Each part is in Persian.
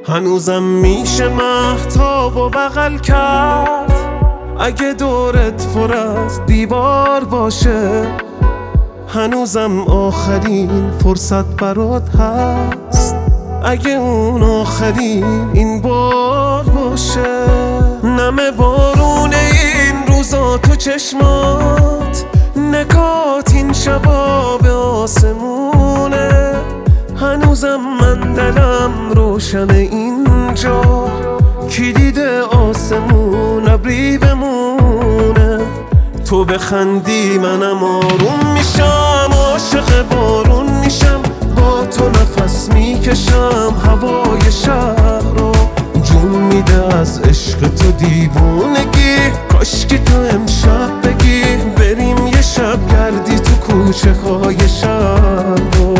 هنوزم میشه مهتاب و بغل کرد اگه دورت پر از دیوار باشه. هنوزم آخرین فرصت برات هست اگه اون آخرین این بار باشه. نمه بارون این روزا تو چشمات، نکات این شبا به آسمونه. هنوزم من دلم روشن اینجا، کلید آسمون ابری بمونه. تو بخندی منم آروم میشم، عاشق بارون میشم، با تو نفس میکشم هوای شهر رو. جون میده از عشق تو دیوونگی، کاشکی تو امشب بگی بریم یه شب گردی تو کوچه های شهر رو.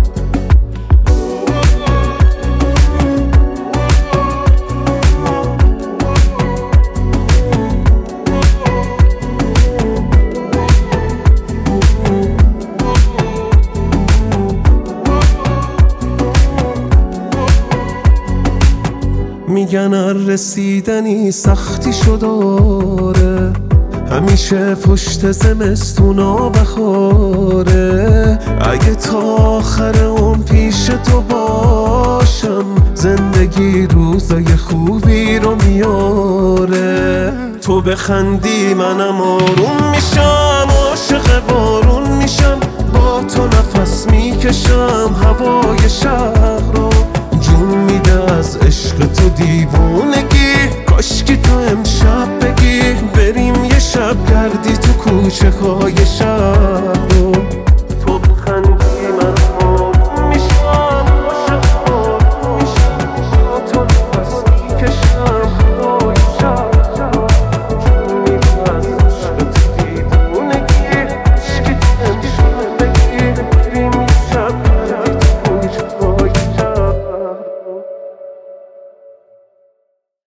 میگن رسیدنی سختی شداره، همیشه پشت زمستونا بخاره. اگه تا آخر اون پیش تو باشم، زندگی روزای خوبی رو میاره. تو بخندی منم آروم میشم، عاشق بارون میشم، با تو نفس میکشم هوای شهر رو. جون میده از عشق تو دیوونگی، کاشکی تو امشب بگی بریم یه شب گردی تو کوچه های شهر.